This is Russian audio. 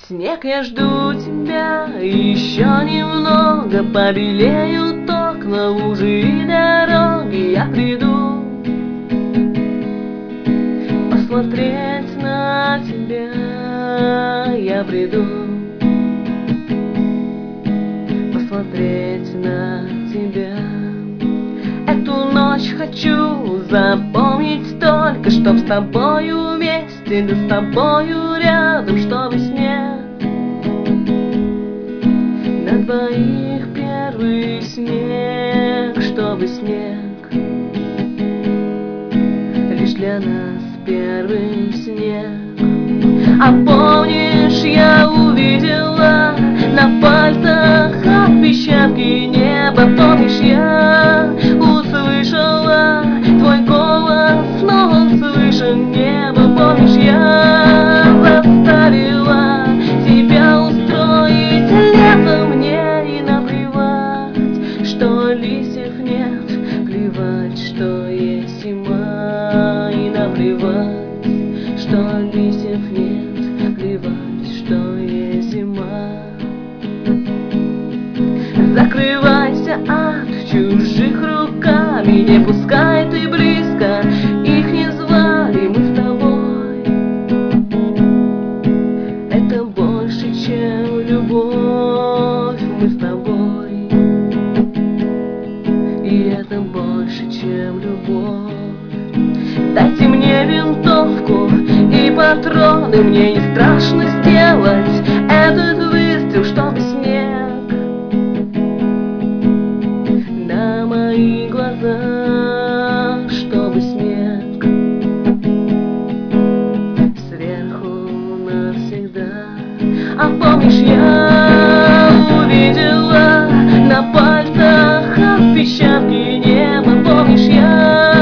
Снег, я жду тебя, еще немного побелеют окна, лужи и дороги. Я приду посмотреть на тебя. Я приду посмотреть на тебя. Эту ночь хочу запомнить только, чтоб с тобою вместе, да с тобою рядом, чтобы снег на двоих первый снег, чтобы снег лишь для нас первый снег. А помнишь, я увидела на пальцах от песчанки небо. Помнишь, я услышала твой голос, снова слышен небо. Помнишь, я заставила тебя устроить лето мне. И наплевать, что листьев нет, плевать, что есть зима. И наплевать, что листьев нет, плевать, что есть зима. Закрывайся от чужих руками, не пускай ты близко, их не звали. Мы с тобой, это больше, чем любовь. Мы с тобой, и это больше, чем любовь. Дайте мне винтовку и патроны, мне не страшно сделать этот выстрел, чтобы снег на мои глаза, чтобы снег сверху навсегда. А помнишь, я увидела на пальцах от песчанки небо. Помнишь, я